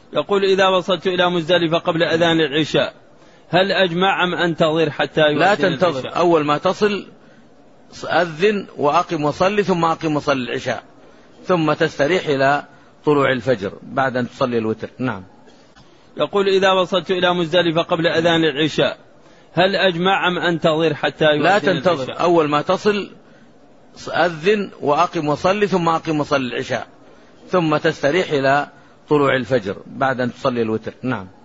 يقول إذا وصلت إلى مزدلفة قبل أذان العشاء هل أجمع أم أنتظر حتى يؤذن لا تنتظر العشاء؟ أول ما تصل أذن وأقم وصلي، ثم أقم وصلي العشاء، ثم تستريح إلى طلوع الفجر بعد أن تصلي الوتر. نعم. يقول إذا وصلت إلى مزدلفة قبل أذان العشاء هل أجمع أم أنتظر حتى يؤذن لا تنتظر العشاء؟ أول ما تصل أذن وأقم وصلي، ثم أقم وصلي العشاء، ثم تستريح إلى طلوع الفجر بعد أن تصلي الوتر. نعم.